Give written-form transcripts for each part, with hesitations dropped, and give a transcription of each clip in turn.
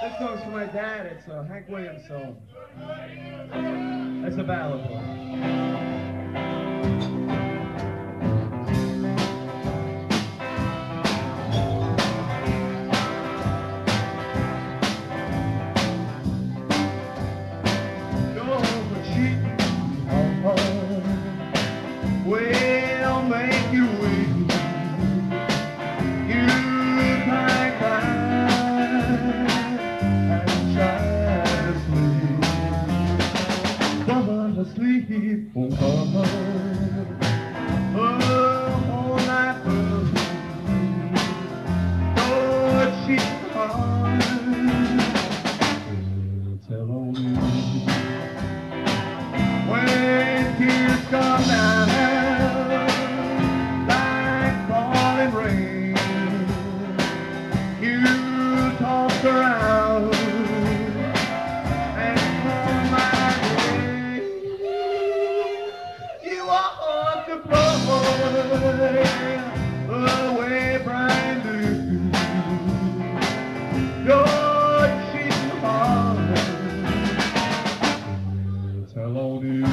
This song's for my dad. It's a Hank Williams song. It's a ballad one. Will make you weep. You cry, and try to sleep. Woman asleep, oh mama, all night through. Lord, she's gone. Tell on you when tears come down. Around and on my way, you are to blow away brand new. Lord, she's hard. Tell on you.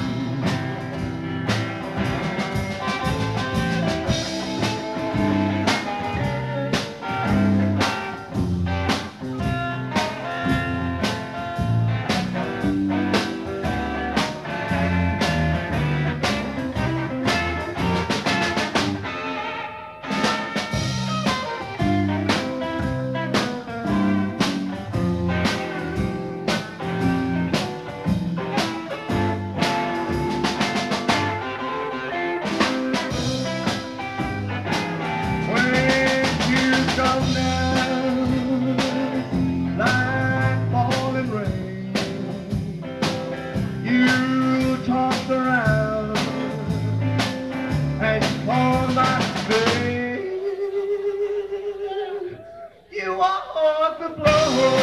You are the blow.